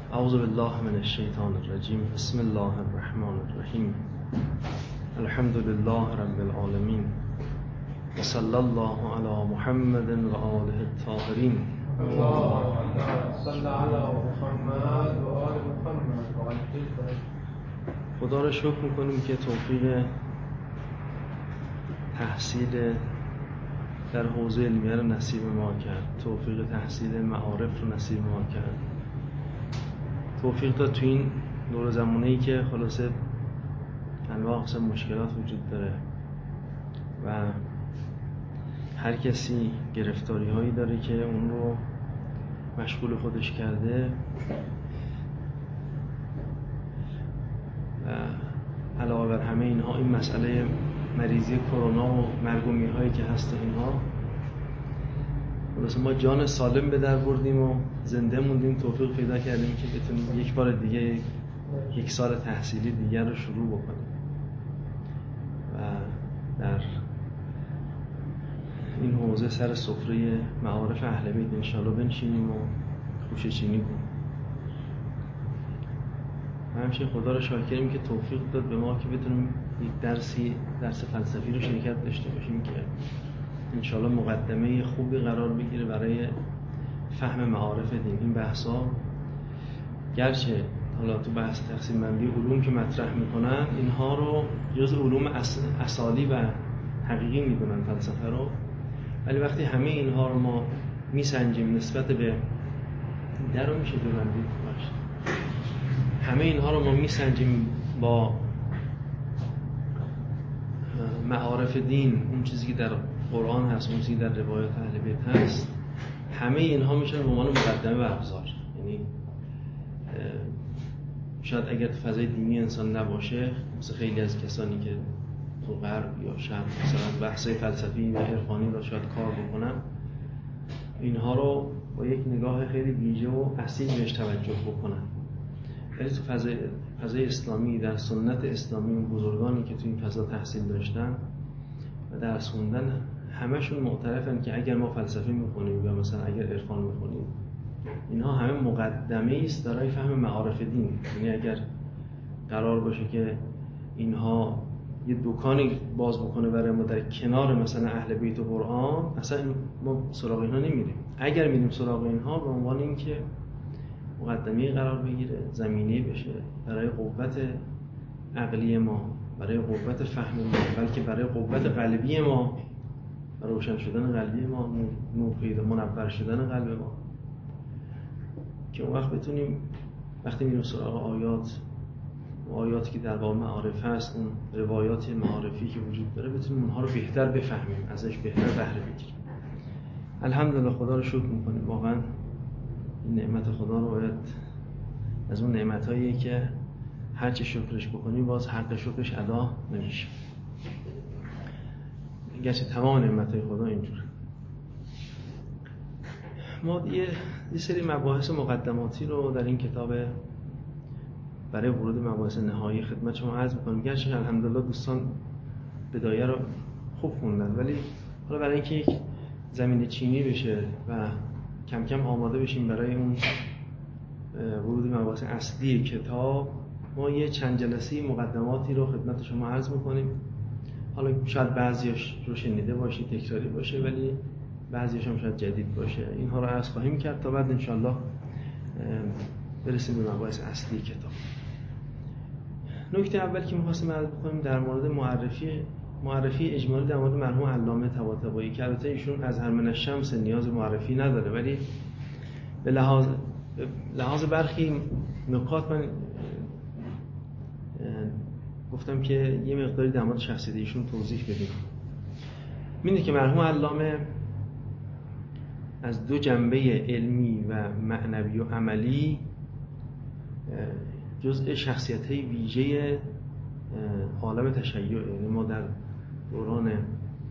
اعوذ بالله من الشیطان الرجیم. بسم الله الرحمن الرحیم. الحمد لله رب العالمین و صلی الله علی محمد و آله الطاهرین. اللهم صل علی محمد و آل محمد. خدا را شکر میکنیم که توفیق تحصیل در حوزه علمیه رو نصیب ما کرد، توفیق تحصیل معارف رو نصیب ما کرد، توفیق داد تو این دور زمانه‌ای که خلاصه انواع اقسام مشکلات وجود داره و هر کسی گرفتاری هایی داره که اون رو مشغول خودش کرده و علاوه بر همه اینها این مسئله مریضی کرونا و مرگومی هایی که هست اینها، خلاصه ما جان سالم به در بردیم و زنده موندیم، توفیق پیدا کردیم که بتونیم یک بار دیگه یک سال تحصیلی دیگر رو شروع بکنیم و در این حوزه سر سفره معارف اهل بیت انشاءالله بنشینیم و خوشه چینی کنیم. و همچنین خدا رو شاکریم که توفیق داد به ما که بتونیم یک درس فلسفی رو شرکت داشته باشیم که انشاءالله مقدمه خوبی قرار بگیره برای فهم معارف دین. این بحثا گرچه حالا تو بحث تقسیم بندی علوم که مطرح میکنن اینها رو جز علوم اصالی و حقیقی میدونن فلسفه رو، ولی وقتی همه اینها رو ما میسنجیم نسبت به در رو میشه ببندید باشه، همه اینها رو ما میسنجیم با معارف دین، اون چیزی که در قرآن هست، اون چیزی که در روایات اهل بیت هست، همه اینها میشن به عنوان مقدمه برگزار. یعنی شاید اگر تو فضای دینی انسان نباشه، مثل خیلی از کسانی که تو غرب یا شرق مثلا بحثای فلسفی و عرفانی رو شاید کار بکنن، اینها رو با یک نگاه خیلی ویژه و اصیل بهش توجه بکنن. ولی تو فضای اسلامی، در سنت اسلامی، اون بزرگانی که تو این فضا تحصیل داشتن و درس خوندن، همشون معترفن که اگر ما فلسفه میخونیم یا مثلا اگر عرفان میخونیم، اینها همه مقدمه است برای فهم معارف دین. یعنی اگر قرار باشه که اینها یه دکانی باز بکنه برای ما در کنار مثلا اهل بیت و قرآن، اصلا ما سراغ اینها نمیریم. اگر میریم سراغ اینها به عنوان اینکه مقدمه قرار بگیره، زمینه بشه برای قوت عقلی ما، برای قوت فهم ما، بلکه برای قوت قلبی ما، برای روشن شدن قلبی ما، نور پیدا، منور شدن قلب ما، که اون وقت بتونیم وقتی میریم سراغ آیاتی که در باب معارف هست، اون روایات معارفی که وجود داره، بتونیم اونها رو بهتر بفهمیم، ازش بهتر بهره بگیریم. الحمدلله خدا رو شکر میکنیم. واقعا این نعمت خدا رو باید از اون نعمتاییه که هر چه شکرش بکنیم باز حق شکرش ادا نمیشه. گرچه تمام نعمتهای خدا اینجوره. ما یه سری مباحث مقدماتی رو در این کتاب برای ورود مباحث نهایی خدمت شما عرض می‌کنم. گرچه الحمدلله دوستان بدایه رو خوب خوندن، ولی حالا برای اینکه یک زمینه چینی بشه و کم کم آماده بشیم برای اون ورود مباحث اصلی کتاب، ما یه چند جلسه مقدماتی رو خدمت شما عرض می‌کنیم. حالا شاید بعضیش رو شنیده باشید، تکراری باشه، ولی بعضیش هم شاید جدید باشه. اینها رو عرض خواهیم کرد تا بعد انشالله برسیم به مباحث اصلی کتاب. نکته اول که می‌خواستیم عرض بکنیم در مورد معرفی اجمالی در مورد مرحوم علامه طباطبایی، که البته ایشون از هر من الشمس نیاز معرفی نداره، ولی به لحاظ برخی نکات من گفتم که یه مقداری در مورد شخصیت ایشون توضیح بدیم. می‌بینید که مرحوم علامه از دو جنبه علمی و معنوی و عملی جزء شخصیت‌های ویژه عالم تشیع. یعنی ما در دوران یعنی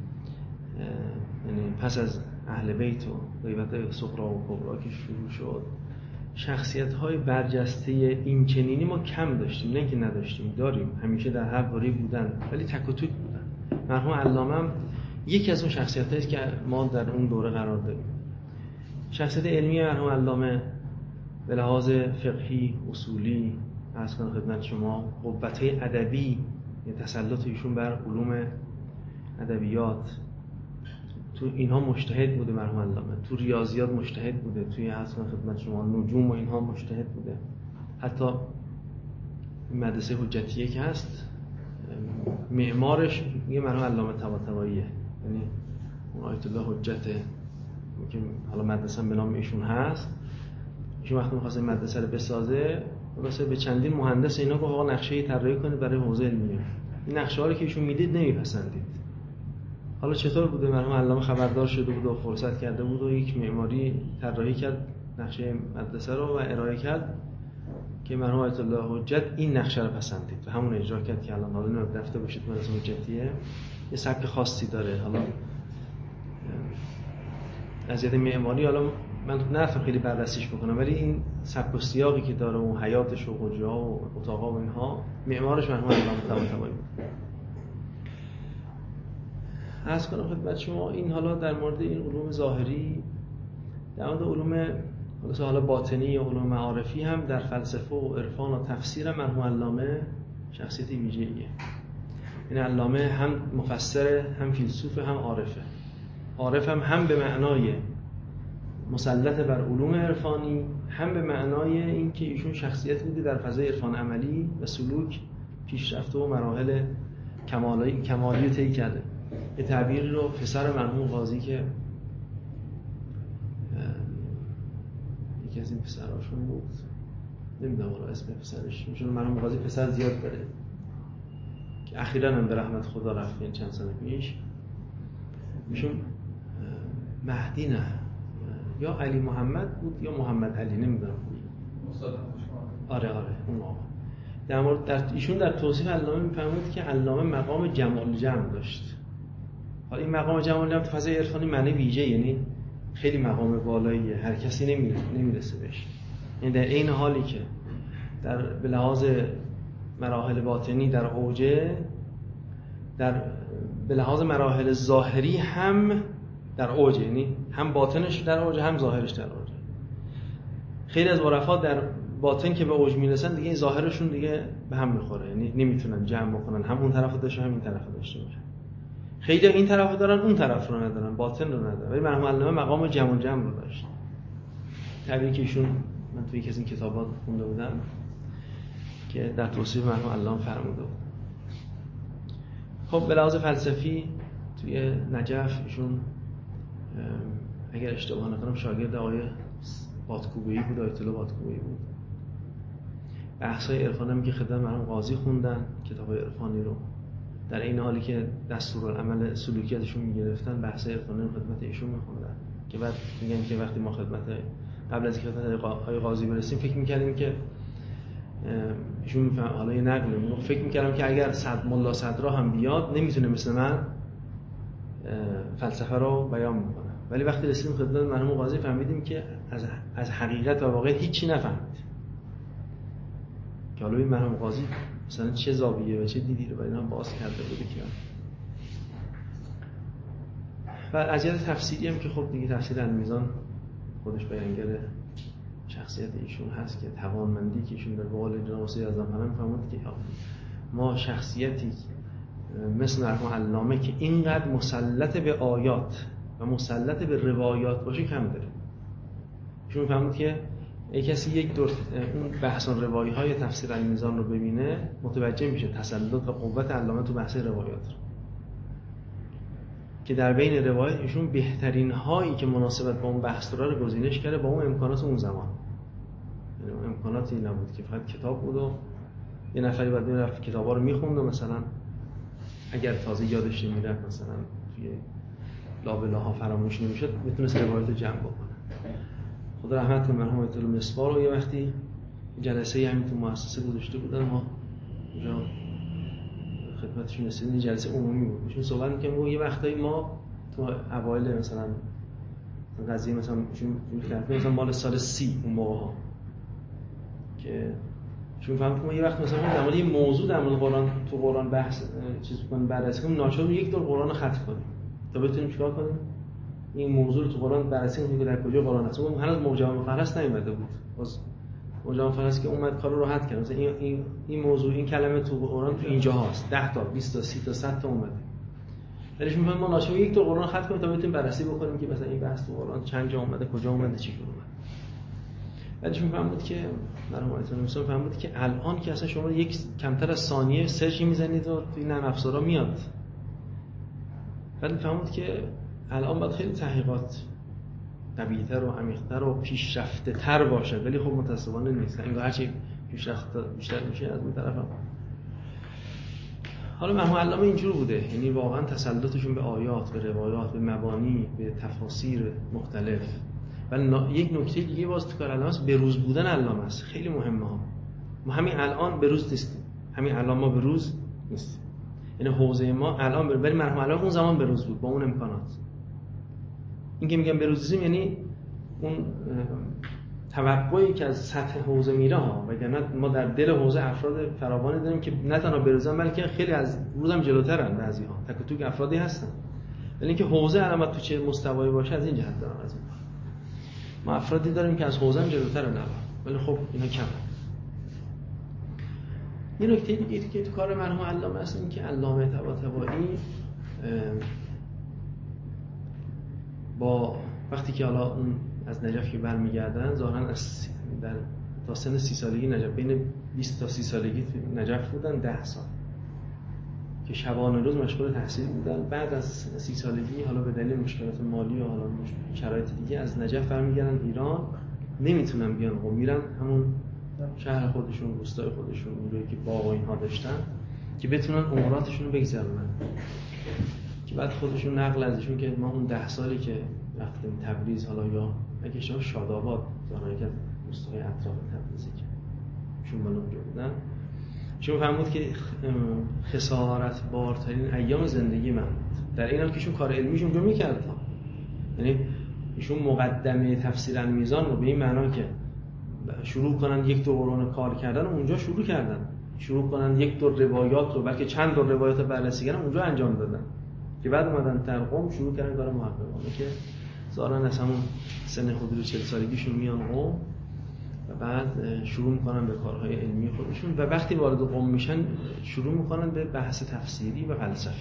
پس از اهل بیت و غیبت صغرا و کبرا که شروع شد، شخصیت‌های برجسته این چنینی ما کم داشتیم. نه که نداشتیم، داریم، همیشه در هر دوره بودن، ولی تک و توک بودن. مرحوم علامه هم یکی از اون شخصیت‌هایی است که ما در اون دوره قرار داریم. شخصیت علمی مرحوم علامه به لحاظ فقهی اصولی عرض کنم خدمت شما قوت‌های ادبی، یعنی تسلط ایشون بر علوم ادبیات، تو اینها مجتهد بوده مرحوم علامه. تو ریاضیات مجتهد بوده، توی عرض کنم خدمت شما نجوم و اینها مجتهد بوده. حتی مدرسه حجتیه که هست معمارش یه مرحوم علامه طباطباییه، یعنی اون آیت الله حجته که حالا مدرسه به نام ایشون هست. ایشون وقتی می‌خواست مدرسه رو بسازه واسه به چندین مهندس اینا گفت آقا نقشه‌ای طراحی کنید برای حوزه علمیه. این نقشه‌ها رو که ایشون میدید نمیپسندید. حالا چطور بوده مرحوم علامه خبردار شده بود و فرصت کرده بود و یک معماری طراحی کرد نقشه مدرسه رو و ارائه کرد که مرحوم آیت الله حجت این نقشه رو پسندید و همون اجرا کرد که الان حالا رفته باشید مدرسه حجتیه. یه سبک خاصی داره. حالا از جهت معماری حالا من نرفتم خیلی بررسیش بکنم، ولی این سبک و سیاقی که داره و حیاتش و حجره‌ها و اتاقا و اینها معمارش مرحوم علامه طباطبایی بود. عرض کنم خدمت شما این حالا در مورد این علوم ظاهری، در مورد علوم حالا باطنی یا علوم معارفی هم در فلسفه و عرفان و تفسیر مرحوم علامه شخصیت ویژه‌ایه. این علامه هم مفسره، هم فیلسوف، هم عارفه. عارف هم به معنای مسلط بر علوم عرفانی، هم به معنای اینکه ایشون شخصیت بوده در فضای عرفان عملی و سلوک پیشرفته و مراحل کمالی طی کرده. یه تعبیری رو پسر مرحوم قاضی که یکی از این پسراشون بود، نمیدونم حالا اسم پسرش، چون مرحوم قاضی پسر زیاد داره که اخیراً هم به رحمت خدا رفت، این چند سال پیش. ایشون مهدی نه یا علی محمد بود یا محمد علی، نمیدونم. آره اون آقا. در مورد ایشون در توصیف علامه میفرمود که علامه مقام جمال جمع داشت. حالا این مقام جمال جمع تو فضای عرفانی معنی ویژه، یعنی خیلی مقام بالاییه، هر کسی نمیرسه بهش. یعنی در این حالی که به لحاظ مراحل باطنی در اوجه، به لحاظ مراحل ظاهری هم در اوج، یعنی هم باطنش در اوج هم ظاهرش در اوج. خیلی از عرفا در باطن که به اوج میرسن دیگه این ظاهرشون دیگه به هم میخوره، یعنی نمیتونن جمع بکنن، هم اون طرفو داشته هم این طرفو داشته باشن. خیلی این طرفو دارن اون طرف رو ندارن، باطن رو ندارن. ولی مرحوم علامه مقام جمع رو داشت. تعبیری که ایشون من توی یکی از این کتابات خونده بودم که در توصیف مرحوم علامه فرموده بود. خب به لحاظ فلسفی توی نجف ایشون اگر اشتباه نکنم شاگرد آقای بادکوبه‌ای بود، آیت الله بادکوبه‌ای بود. بحث‌های عرفانی هم که خدمت مرحوم قاضی خوندن، کتاب‌های عرفانی رو در این حالی که دستورالعمل سلوکیاتشون می‌گرفتن، بحث‌های عرفانی رو خدمت ایشون می‌خوندن که بعد میگن که وقتی ما قبل از اینکه خدمت آقای قاضی برسیم فکر می‌کردیم که ایشون حالا یه نقل میگه، فکر می‌کردم که اگر ملا صدرا هم بیاد نمی‌تونه مثل من فلسفه رو بیان می‌کنه. ولی وقتی رسیدیم خدمت مرحوم قاضی فهمیدیم که از حقیقت و واقعیت هیچی نفهمید. که حالا این مرحوم قاضی مثلا چه زاویه و چه دیدی رو برای اینا باز کرده بوده که و از جهت تفسیری هم که خب دیگه تفسیر المیزان خودش بیانگر شخصیت ایشون هست که توانمندی که ایشون در قول جناب سید اعظم فرمان می‌فرمود که ما شخصیتی مثل مرحوم علامه که اینقدر مسلط به آیات و مسلط به روایات باشه کم داریم. ایشون می‌فرمود که کسی یک دور اون بحث روایی‌های تفسیر المیزان رو ببینه متوجه میشه تسلط و قوت علامه تو بحث روایات رو. که در بین روایات ایشون بهترین هایی که مناسبت با اون بحث رو گزینش کرده با اون امکانات اون زمان. یعنی امکاناتی نبود که فقط کتاب بود و یه نفری بعد میرفت کتابا رو میخوند و مثلا اگر تازه یادش نمیرفت مثلا توی لابلاها فراموش نمیشد میتونست روایات رو جمع بکنه. خدا رحمت کنه مرحوم آیت الله مصباح رو یه وقتی جلسه همین تو مؤسسه گذاشته بودن، ما اونجا خدمتشون رسیدیم، این جلسه عمومی بود. ایشون صحبت می‌کردن یه وقتایی ما تو اوایل مثلا قضیه مثلا مثلا مال سال 30 اون موقع‌ها که چون فهمت ما یه وقت مثلا در مورد یه موضوع در مورد قرآن تو قرآن بحث چیز کنیم بررسی کنیم، ناچار یک دور قرآن رو ختم کنیم تا بتونیم چیکار کنیم این موضوع رو تو قرآن بررسی کنیم که در کجا قرآن هست. اون هنوز موجب مفرس نیومده بود، باز مجاهد فرس که اومد کارو راحت کرد. مثلا این موضوع، این کلمه تو قرآن تو اینجا هست، 10 تا 20 تا 30 تا 100 تا اومده. ولی شما ما ناچار یک تا قرآن ختم کنیم تا بتونیم بررسی بکنیم که مثلا این بحث تو قرآن چند جا اومده، کجا اومده، چی اومده. ولی شما فهمید که مرحوم آیت الله موسی فهمید که الان که اصلا شما یک کمتر از ثانیه سرچ میزنید و توی نرم افزارا میاد. ولی فهمید که الان باید خیلی تحقیقات قوی‌تر و عمیق‌تر و پیشرفته‌تر باشه، ولی خب متأسفانه نیست. انگار هرچی پیشرفت بیشتر میشه از اون طرف هم. حالا مرحوم علامه اینجور بوده، یعنی واقعا تسلطشون به آیات، به روایات، به مبانی، به تفاسیر مختلف. ولی یک نکته دیگه باز تو کار علامه است، بروز بودن علامه است. خیلی مهمه ها. ما همین الان بروز نیستیم. همین الان ما بروز نیستیم. یعنی حوزه ما الان ولی مرحوم علامه اون زمان بروز بود با اون امکانات. این که میگم بروزیسم یعنی اون توقعی که از سطح حوزه میره ها، وگرنه ما در دل حوزه افراد فراوانی داریم که نه تنها بروزن بلکه خیلی از روزم جلوترن. بعضی‌ها تک و توک افرادی هستن، ولی اینکه حوزه علامت تو چه مستوایی باشه از این جهت دارن. از این ما افرادی داریم که از حوزه هم جلوترن الان، ولی خب اینا کمه. یه نکته دیگه که تو کار مرحوم علامه هست این که علامه طباطبایی با وقتی که حالا اون از نجف که برمیگردن ظاهرا از در تا سن 30 سالگی نجف، بین 20 تا 30 سالگی نجف بودن 10 سال که شبانه روز مشغول تحصیل بودن. بعد از 30 سالگی حالا به دلیل مشکلات مالی و حالا شرایط دیگه از نجف برمیگردن ایران، نمیتونن بیان قم، میرن همون شهر خودشون، روستای خودشون، اونجایی که باغ و اینها داشتن که بتونن عمراتشون رو بگذرونن. که بعد خودشون نقل ازشون که ما اون 10 سالی که رفتیم تبریز، حالا یا اگه شما شاداباد، ظاهرا یک از روستاهای اطراف تبریزی که شون بالا اونجا بودن، شما فهمید که خسارت بارترین ایام زندگی من بود. در این حال که ایشون کار علمیشون رو میکردن، یعنی ایشون مقدمه تفسیر المیزان رو به این معنا که شروع کنن یک دور قرآن کار کردن اونجا شروع کردن، شروع کنن یک دور روایات رو، بلکه چند دور روایات بررسی کردن اونجا انجام دادن، که بعد اومدن ترقم شروع کردن کار محققانه که ظاهرا از همون سن حدود 40 سالگیشون میان قم و بعد شروع میکنن به کارهای علمی خودشون و وقتی وارد قم میشن شروع میکنن به بحث تفسیری و فلسفی،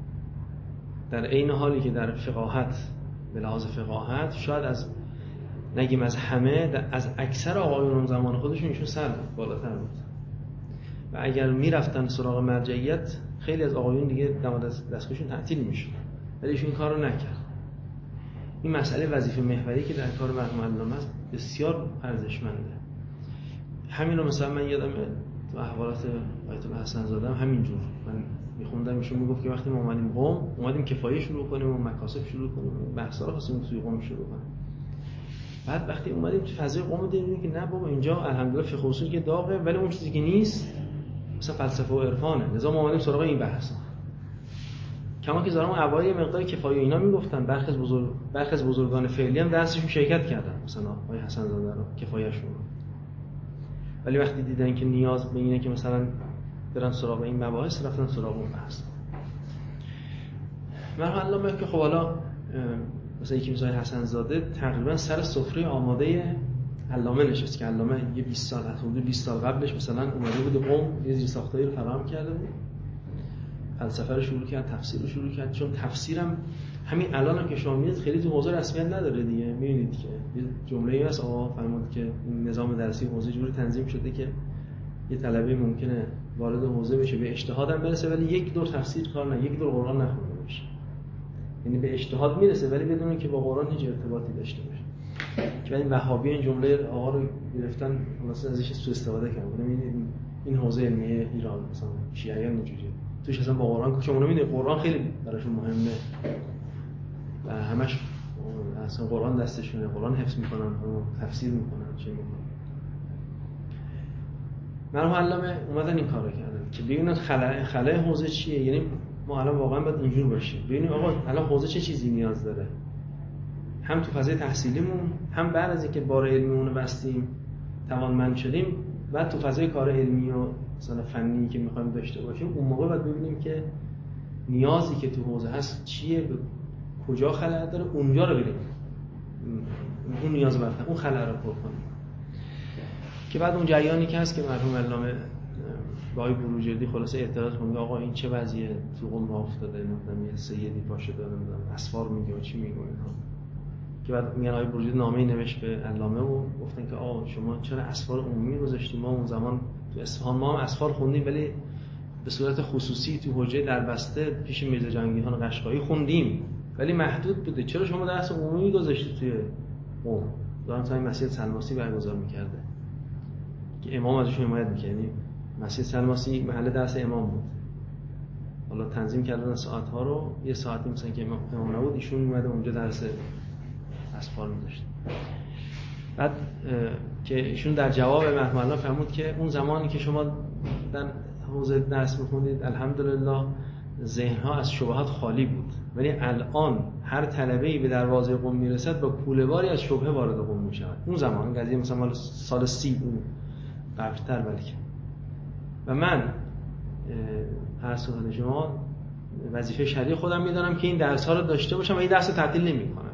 در عین حالی که در فقاهت به لحاظ فقاهت شاید از نگیم از همه، از اکثر آقایون زمان خودشون ایشون سر بود، بالاتر بود و اگر میرفتن سراغ مرجعیت خیلی از آقایون دیگه دستگاهشون تعطیل میشد، ولی ایشون این کارو نکرد. این مسئله وظیفه محوری که در کار مرحوم علامه است بسیار ارزشمنده. همین رو مثلا من یادم تو احوالات آیت الله حسن زاده همینجور من میخوندم، ایشون میگفت که وقتی ما اومدیم قم، اومدیم کفایه شروع کنیم و مکاسب شروع کنیم، بحثا رو خواستیم توی قم شروع کنیم. بعد وقتی اومدیم تو فضای قم دیدیم که نه بابا اینجا الحمدلله فقه اصول که داغه، ولی اون چیزی که نیست مثلا فلسفه و عرفانه. لذا ما اومدیم سراغ این بحثا. کما که زارم اوایل مقدار کفایه اینا میگفتن، برخی از بزرگان فعلی هم درسشون شرکت کردن، مثلا آقای حسن زاده رو کفایه‌شون رو. ولی وقتی دیدن که نیاز به اینه که مثلا برن سراغ این مباحث، رفتن سراغ اون بحث. مرحوم علامه که خب حالا مثلا یکی مثل حسن زاده تقریبا سر سفره آماده علامه نشست که علامه یه 20 سال حدود 20 سال قبلش مثلا اومده بود قم، یه زیرساختایی رو فراهم کرده بود، فلسفه رو شروع کرد، تفسیر رو شروع کرد. چون تفسیرم همین الان که شما می‌بینید خیلی تو حوزه رسمیت نداره دیگه، می‌بینید که یه جمله‌ای هست آقا فرمود که نظام درسی حوزه جوری تنظیم شده که یه طلبه ممکنه وارد حوزه بشه به اجتهاد هم برسه ولی یک دور تفسیر کار نه، یک دور قرآن نخونده باشه، یعنی به اجتهاد میرسه ولی بدون که با قرآن هیچ ارتباطی داشته باشه. که این وهابی این جمله آقا رو گرفتن واسه ازش سوء استفاده کردن. این حوزه علمیه ایران مثلا شیعیان اینجوریه، توش اصلا با قرآن شما نمی‌بینید، قرآن خیلی براشون مهمه و همش اصلا قرآن دستشونه، قرآن حفظ میکنن و تفسیر میکنن چه میکنن. مرحوم علامه اومدن این کارو کردن که ببینن خلأ حوزه چیه. یعنی ما الان واقعا باید اینجور باشیم، ببینیم آقا الان حوزه چه چیزی نیاز داره، هم تو فضای تحصیلیمون، هم بعد از اینکه بار علمیمون رو بستیم توانمند شدیم، بعد تو فضای کار علمی و مثلا فنی که می‌خوایم داشته باشیم، اون موقع باید ببینیم که نیازی که تو حوزه هست چیه، به کجا خلأ داره، اونجا رو بریم اون نیاز برتر اون خلأ رو پر کنیم. که بعد اون جریانی که هست که مرحوم علامه با آقای بروجردی خلاصه اعتراض کنه آقا این چه وضعیه تو قم افتاده، نمیدونم یه سیدی پاشه داره، نمیدونم اسفار میگه و چی میگه اینها، که بعد میگن آقای بروجردی نامه‌ای نوشت به علامه و گفتن که آقا شما چرا اسفار عمومی گذاشتیم؟ ما اون زمان تو اصفهان ما هم اسفار خوندیم ولی به صورت خصوصی تو حجره دربسته پیش میرزا جهانگیرخان قشقایی خوندیم ولی محدود بوده، چرا شما درس عمومی گذاشتید توی قم؟ دارن تا این مسجد سلماسی برگزار می‌کرده که امام ازش حمایت می‌کرد. یعنی مسجد سلماسی محل درس امام بود، حالا تنظیم کردن ساعت‌ها رو، یه ساعتی مثلا که امام نبود ایشون اومده اونجا درس اسفار می‌داشت. بعد که ایشون در جواب مرحوم الله فرمود که اون زمانی که شما در حوزه درس می‌خوندید الحمدلله ذهن‌ها از شبهات خالی بود، ولی الان هر طلبه‌ای به دروازه قم میرسد با کوله‌باری از شبهه وارد قم میشود. اون زمان قضیه مثلا مال سال 30 بود قبل‌تر، بلکه و من عرض کنم شما وظیفه شرعی خودم میدونم که این درس‌ها رو داشته باشم و این درس رو تعطیل نمی‌کنم.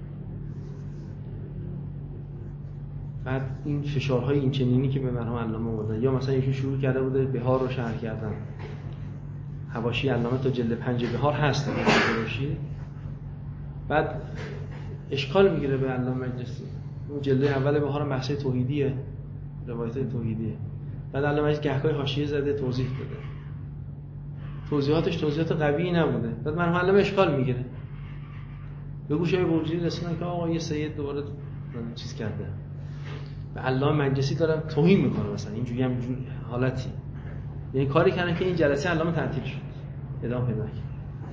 بعد این فشارهای این چنینی که به مرحوم علامه اومده، یا مثلا ایشون شروع کرده بوده بهار رو شرح کردن، حواشی علامه تا جلد 5 بهار هست اگه باشید، بعد اشکال میگیره به علامه مجلسی. اون جلد اول بهار بحث توحیدیه، روایت توحیدیه، بعد علامه مجلسی گهگاهی حاشیه زده توضیح داده، توضیحاتش توضیحات قوی نبوده، بعد مرحوم علامه اشکال میگیره به گوش بروجردی رسیدن که آقا یه سید دوباره چیز کرده، به علامه مجلسی دارن توهین میکنه مثلا اینجوری هم حالتی، یعنی کاری کردن که این جلسه علامه تعطیل شد، ادامه پیدا کرد.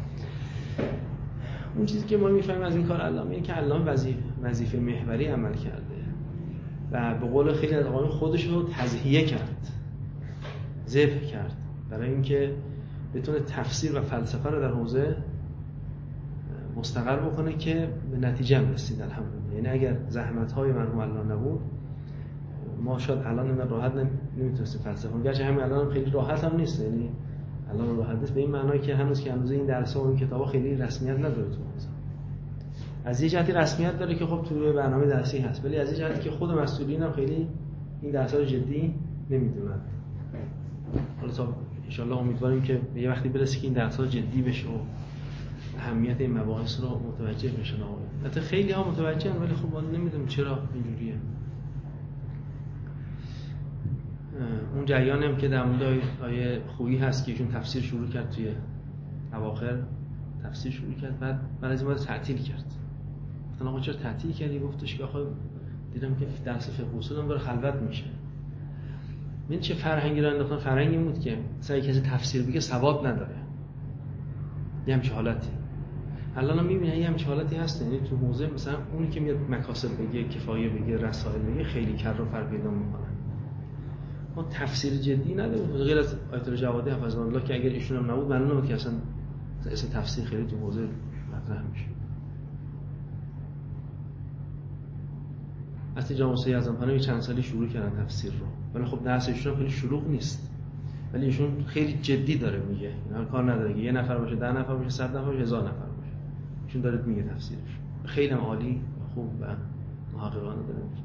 اون چیزی که ما میفهمیم از این کار علامه اینه که علامه وظیفه محوری عمل کرده و به قول خیلی از آقایون خودش رو تضحیه کرد، ذبح کرد برای اینکه بتونه تفسیر و فلسفه رو در حوزه مستقر بکنه که به نتیجه رسید الحمدلله. یعنی اگر زحمت‌های مرحوم الله نبود ما شاید الان اینقدر راحت نمیتونستیم فلسفه کنیم، گرچه همین الان خیلی راحت هم نیست، یعنی الان راحت نیست به این معنی که هنوز این درس‌ها و این کتاب‌ها خیلی رسمیت نداره تو حوزه. از یه جهتی رسمیت داره که خب توی برنامه درسی هست، ولی از یه جهتی که خود مسئولین هم خیلی این درس‌ها رو جدی نمیدونن. حالا تا ان شاءالله امیدواریم که به یه وقتی برسه که این درس‌ها جدی بشه و اهمیت این مباحث رو متوجه بشن. البته خیلی ها متوجهن ولی خب ما نمیدونیم چرا اینجوریه. اون جریانی هم که در مورد آیه خویی هست که ایشون تفسیر شروع کرد، توی اواخر تفسیر شروع کرد، بعد از این تعطیل کرد. گفتن آقا چرا تعطیل کردی؟ گفتش که آخه دیدم که درس فقه اصول هم داره خلوت میشه. ببین چه فرهنگی رو انداختن. فرهنگی بود که مثلا کسی تفسیر بگه ثواب نداره، یه همچین حالتی. الان هم میبینه یه همچین حالتی هست، یعنی تو حوزه مثلا اونی که میاد مکاسب بگه، کفایه بگه، رسائل بگه، خیلی کر و فر پیدا میکنه. ما تفسیر جدی نداریم غیر از آیت الله جوادی حفظه الله که اگر ایشون هم نبود معلومه نبود که اصلا اسم تفسیر خیلی تو حوزه مطرح میشه. اصلا جامعه سید اعظم‌خانی چند سالی شروع کردن تفسیر رو، ولی خب درس ایشون خیلی شلوغ نیست، ولی ایشون خیلی جدی داره میگه، اینا کار نداره که یه نفر باشه، 10 نفر باشه، 100 نفر باشه، 1000 نفر باشه، ایشون داره میگه تفسیرش خیلی عالی، خوب و محققانه داره میگه.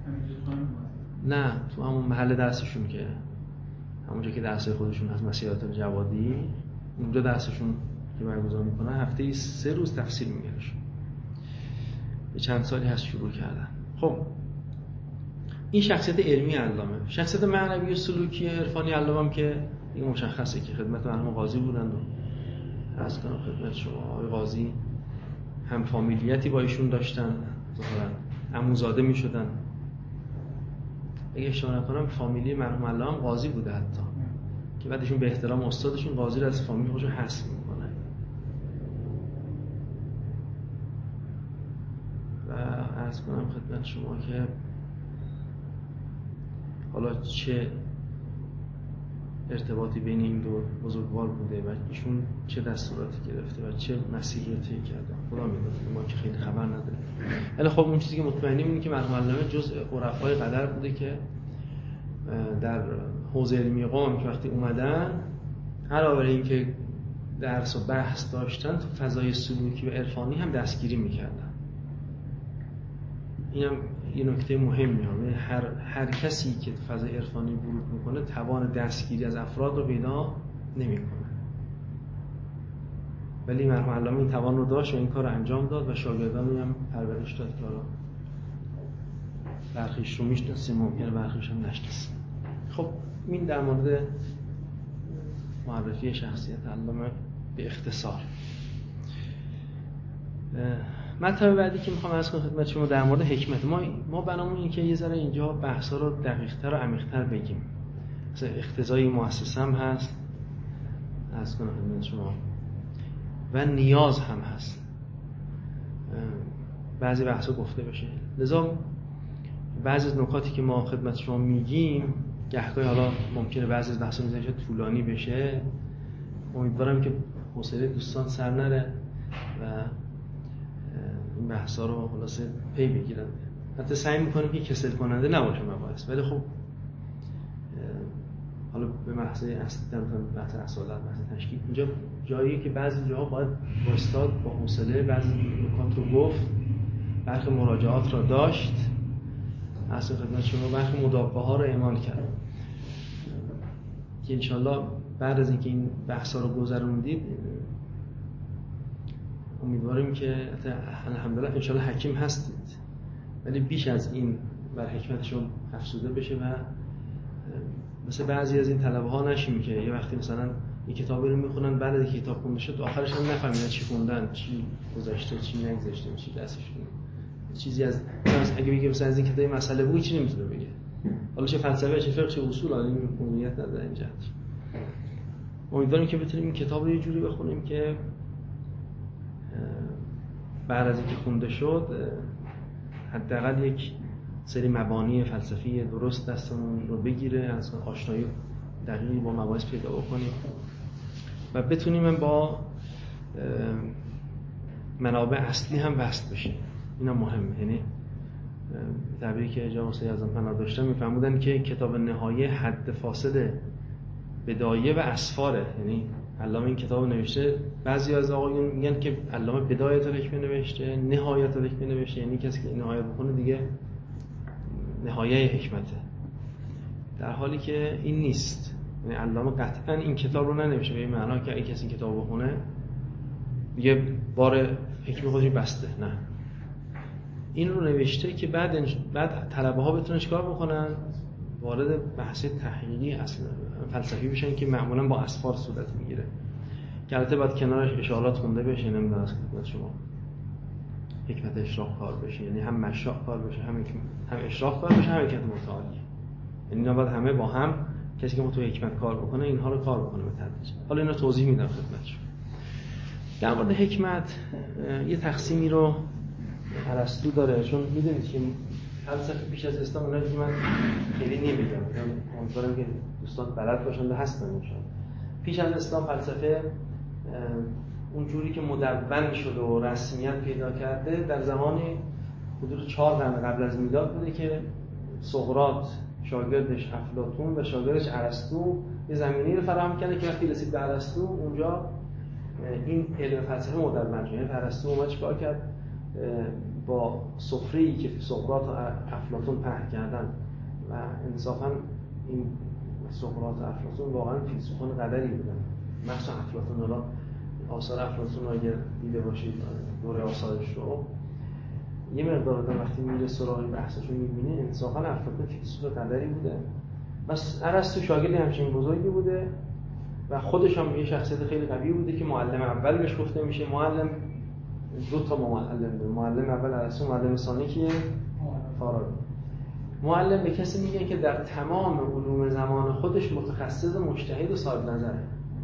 نه تو همون محل درسشون که همونجا که درس خودشون هست، مسیحات الجوادی، اونجا درسشون که برگزار میکنن هفته‌ای 3 روز تفسیر میگنشون. به چند سالی هست شروع کردن. خب این شخصیت علمی علامه. شخصیت معنوی و سلوکی عرفانی علامه هم که این مشخصه که خدمت مرحوم قاضی بودن و عرض کنم خدمت شما آقای قاضی هم فامیلیتی با ایشون داشتن، ظاهرا عموزاده میشدن. اگه اشتباه نکنم فامیلی مرحوم علامه هم قاضی بوده حتی، که بعدشون به احترام استادشون قاضی رو از فامیل خودشون حذف میکنه. و عرض کنم خدمت شما که حالا چه ارتباطی بین این دو بزرگوار بوده و ایشون چه دستوراتی گرفته و چه مسیری رو طی کرده خدا میدونه، ما که خیلی خبر نداریم. ولی خب اون چیزی که مطمئنیم اینه که مرحوم علامه جزء عرفای قدر بوده که در حوزه علمی قم که وقتی اومدن علاوه بر اینکه درس و بحث داشتن، تو فضای سلوکی و عرفانی هم دستگیری میکردن. اینم یه نکته مهمیه. هر کسی که فضای عرفانی ورود میکنه توان دستگیری از افراد رو پیدا نمیکنه، ولی مرحوم علامه این توان رو داشت و این کار رو انجام داد و شاگردانی هم پرورش داد که برخیش رو میشناسیم، ممکنه برخیش هم نشناسیم. خب این در مورد معرفی شخصیت علامه به اختصار. مطلب بعدی که میخوام عرض کنم خدمت شما در مورد حکمت. ما بنامون این که یه ذره اینجا بحثا رو دقیق‌تر و عمیق‌تر بگیم. مثلا اقتضای مؤسسه هم هست عرض کنم خدمت شما و نیاز هم هست بعضی بحثا گفته بشه. لذا بعضی از نکاتی که ما خدمت شما میگیم گهگاهی حالا ممکنه بعضی از بحثا میذاره طولانی بشه، امیدوارم که حوصله دوستان سر نره و این بحثا رو خلاصه پی بگیرن. حتی سعی میکنیم که کسل کننده نباشه مباحث، ولی خب حالا به بحث اصلی در بحث اصالت بحث تشکیل اینجا جاییه که بعضی جاها باید استاد با حوصله بعضی نکات رو گفت، برخی مراجعات را داشت، اصلا خدمت شما برخی مدافعه ها رو اعمال کرد که انشالله بعد از اینکه این بحثا رو گذروندید امیدواریم که الحمدلله انشالله حکیم هستید، ولی بیش از این بر حکمتشون افزوده بشه و مثل بعضی از این طلبه ها نشیم که یه وقتی مثلا یه کتابی رو میخونن بعد از کتاب خونده شد آخرش هم نفهمیدن چی خوندن، چی گذشته، چی نگذشته، چی دستشون چیزی از اگه بگه مثلا از این کتاب مسئله بود چی نمیتونه بگه، حالا چه فلسفه چه فقه چه اصول حالا این عمومیت نداره این جهت. امیدواریم که بتونیم این کتاب رو یه جوری بخونیم که بعد از اینکه خونده شد حداقل یک سری مبانی فلسفی درست دستمون رو بگیره، از آشنایی دقیقی با مباحث پیدا بکنیم و بتونیم با منابع اصلی هم وصل بشیم. اینا مهمه. یعنی تعبیری که جناب سید اعظم پناه داشتن میفهمودن که کتاب نهایه حد فاصل بدایه و اسفاره. یعنی علامه این کتاب نوشته، بعضی از آقایون میگن که علامه بدایت الحکمه نوشته، نهایت الحکمه نوشته، یعنی کسی که این نهایت بخونه دیگه نهایه حکمته، در حالی که این نیست. یعنی علامه قطعا این کتاب رو ننوشته به این معنا که اگه کسی این کتاب بخونه دیگه بار حکمه خودش بسته، نه، این رو نوشته که بعد طلبه ها بتونن چیکار بکنن، وارد بحث تحقیقی اصلا فلسفی بشن که معمولا با اسفار صورت میگیره که البته باید کنارش اشارات خونده بشه. نمیدونم از خدمت شما حکمت اشراق کار بشه، یعنی هم مشاق کار بشه، هم اشراق کار بشه، هم حکمت متعالی، یعنی اینا باید همه با هم کسی که تو حکمت کار بکنه اینها رو کار بکنه به تدریج. حالا اینا توضیح میدم خدمتشون. در مورد حکمت یه تقسیمی رو ارسطو داره، چون میدونید که فلسفه پیش از اسلام اونا که من خیلی نمیگم، امیدوارم که دوستان بلد باشن و هستن انشاءالله. پیش از اسلام فلسفه اونجوری که مدون شده و رسمیت پیدا کرده در زمان حدود 4 قرن قبل از میلاد بوده که سقراط شاگردش افلاطون و شاگردش ارسطو یه زمینه‌ای رو فراهم کرده که وقتی رسید به ارسطو اونجا این علم فلسفه مدون شد. یعنی ارسطو اومد چیکار کرد؟ با سفره‌ای که سقراط و افلاطون پهن کردن و انصافاً این سقراط و افلاطون واقعاً فیلسوفان قدری بودن، مخصوصا افلاطون. حالا آثار افلاطون رو اگر دیده باشید دوره آثارش رو یه مقدار آدم وقتی میره سراغ بحثشون میبینه انصافاً افلاطون فیلسوف قدری بوده و ارسطو شاگرد همچین بزرگی بوده و خودش هم یه شخصیت خیلی قوی بوده که معلم اول بهش گفته میشه. معلم دو تا معلم داره، معلم اول ارسطو، معلم ثانی کیه؟ فارابی. معلم به کسی میگه که در تمام علوم زمان خودش متخصص و مجتهد و صاحب نظره.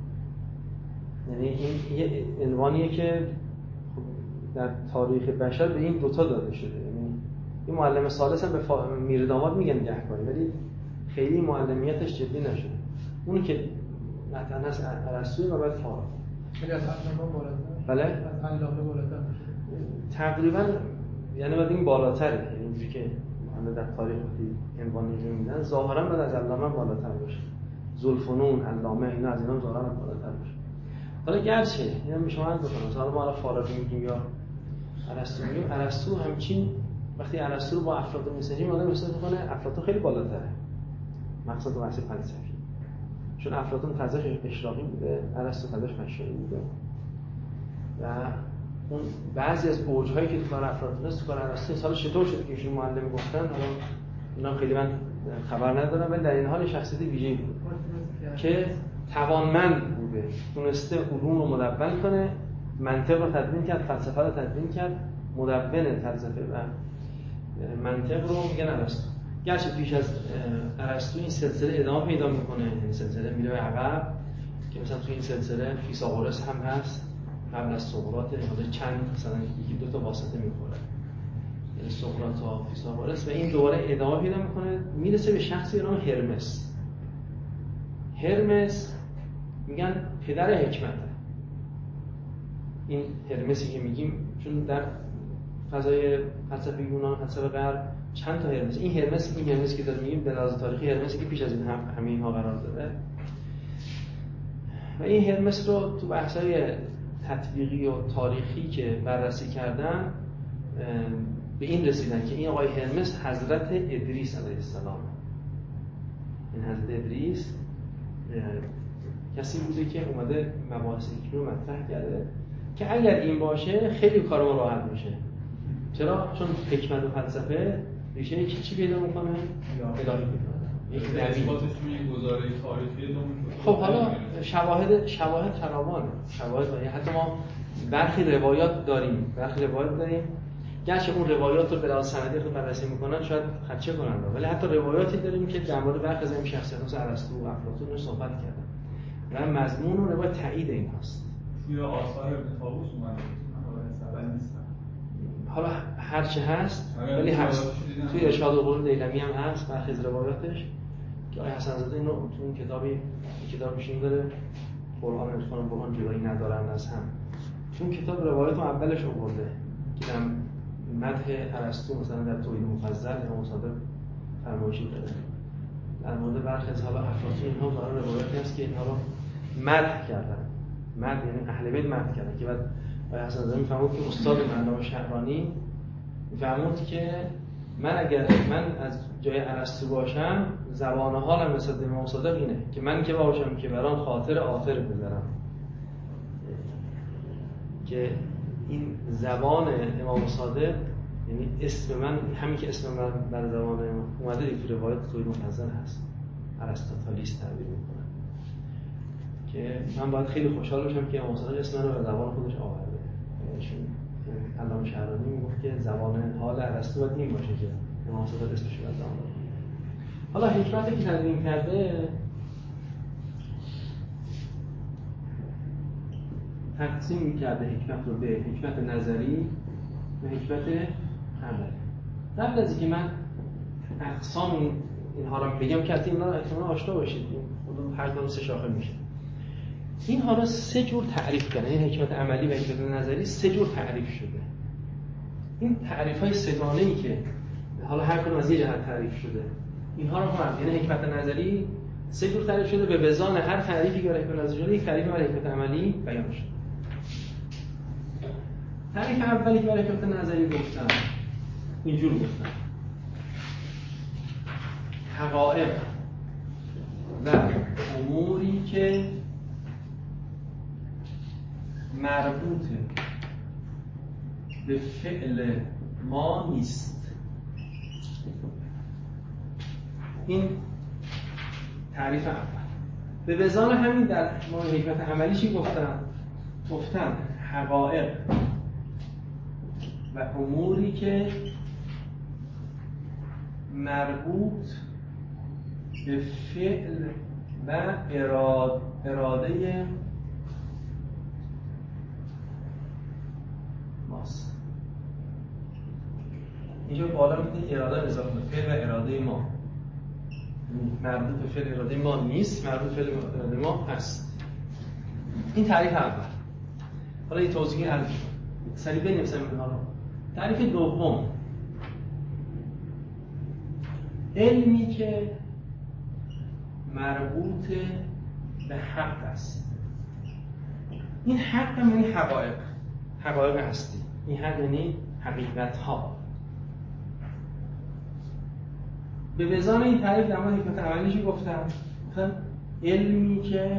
یعنی این یه عنوانیه که در تاریخ بشر به این دوتا داده شده. یعنی این معلم ثالث هم به میر داماد میگن گهگاهی، ولی خیلی معلمیتش جدی نشده. اونی که مثلا هست ارسطو و بعد فارابی. خیلی از علامه بالاتر. بله؟ از علامه بالاتر. تقریبا یعنی باید این بالاتره. یعنی اینجوری که در تاریخ وقتی عنوان اینجور میدن ظاهرا باید از علامه بالاتر باشه. ذوالفنون، علامه، اینا از اینا ظاهرا بالاتر باشه. حالا گرچه اینا میشه من بکنم، حالا ما فارابی میگیم یا ارسطو میگیم، ارسطو همچین وقتی ارسطو رو با افلاطون میسنجیم آدم احساس میکنه افلاطون خیلی بالاتره مقصد بحث فلسفی، چون افلاطون فضاش اشراقی بوده، ارسطو فضاش مشرقی بوده و اون بعضی از اوج‌هایی که تو کار افلاطون است تو کار ارسطو سال چطور شده که ایشون معلم گفتن، حالا اینا خیلی من خبر ندارم، ولی در این حال شخصیت ویژه‌ای بود که توانمند بوده، تونسته علوم رو مدون کنه، منطق رو تدوین کرد، فلسفه رو تدوین کرد، مدون فلسفه و منطق رو میگن ارسطو. گرچه پیش از ارسطو این سلسله ادامه پیدا میکنه، این سلسله میره به عقب که مثلا تو این سلسله فیثاغورس هم هست قبل از سقراط، حالا چند مثلا یکی دو تا واسطه میخوره، یعنی سقراط تا فیثاغورس، و این دوباره ادامه پیدا میکنه میرسه به شخصی به نام هرمس. هرمس میگن پدر حکمته. این هرمسی که میگیم چون در فضای فلسفه یونان، فلسفه غرب چند تا هرمس، این هرمسی که داریم میگیم به لحاظ تاریخی هرمسی که پیش از این همه اینها قرار داره و این هرمس رو تو بحث‌های تطبیقی و تاریخی که بررسی کردن به این رسیدن که این آقای هرمس حضرت ادریس علیه السلام، این حضرت ادریس کسی بوده که اومده مباحث حکمی رو مطرح کرده که اگر این باشه خیلی کار ما راحت میشه. چرا؟ چون حکمت و فلسفه ریشه چی پیدا میکنه؟ الهی پیدا میکنه. اثباتشون گزاره تاریخی دوم. خب حالا شواهد فراوانه، حتی ما برخی روایات داریم، گرچه اون روایات رو به لحاظ سندی خود بررسی میکنن شاید خدشه کنن، ولی حتی روایاتی داریم که در مورد برخی از این شخصیت‌ها مثل ارسطو و افلاطون رو صحبت کردن و مضمون و روایت تایید این هست. توی آثار ابن طاووس اومده حالا هرچه هست ولی هست، توی ارشاد القلوب دیلمی هم هست برخی از روایاتش که آقای حسن زاده اینو تو اون کتابش داره، قرآن عرفان و برهان جدایی ندارن از هم. چون کتاب روایت اولش آورده که در مدح ارسطو مثلا در توحید مفضل امام صادق فرمایشی داره. در مورد برخی از حالا افلاطون اینها برای روایتی هست که اینها رو مدح کردن. مدح یعنی اهل بیت مدح کردن که بعد آقای حسن زاده میفهمود که استاد علامه شهرانی میفهمود که من از جای ارسطو باشم زبان حالم نسبت به امام صادق اینه که من که باشم که برام خاطر آخر بذارم، که این زبان امام صادق یعنی اسم من، همین که اسم من در زبان اومده تو روایت توحید مفضل هست، ارسطاطالیس تعبیر میکنه که من باید خیلی خوشحال باشم که امام صادق اسم من رو به زبان خودش آورده. چون علامه شهرانی میگفت که زبان حال ارسطو باید این باشه که امام صادق اسمش رو از زبان آورده. حالا حکمتی که تدوین کرده تقسیم می‌کرده حکمت رو به حکمت نظری و حکمت عملی. قبل از اینکه من اقسام اینها رو بگم که اینا احتمالاً آشنا باشید، این هر کدوم سه شاخه میشه. اینها رو سه جور تعریف کردن، این حکمت عملی و حکمت نظری سه جور تعریف شده. این تعریف‌های سگانه‌ای که حالا هر کدوم از یه جهت تعریف شده، اینها رو هم یعنی حکمت نظری سه جور تعریف شده، به وزان هر تعریفی که برای حکمت نظری شده یک تعریف برای حکمت عملی بیان شده. تعریف اولی که برای حکمت نظری گفتم اینجور گفتم: حقایق و اموری که مربوط به فعل ما نیست. این تعریف اول. به وزان همین در مورد حکمت عملی چی گفتم حقایق و اموری که مربوط به فعل و اراده ماست. اینجا بالا می‌بینید اراده اضافه به فعل و اراده ما، مربوط به فعل اراده ما نیست، مربوط به فعل اراده ما هست. این تعریف اول. حالا این توضیحی عرض شد. سریع بنویسم اینها رو. تعریف دوم: علمی که مربوط به حق است. این حق یعنی حقایق هستی. این حق یعنی حقیقت ها. به وزان این تعریف در مورد حکمت عملی چی گفتم علمی که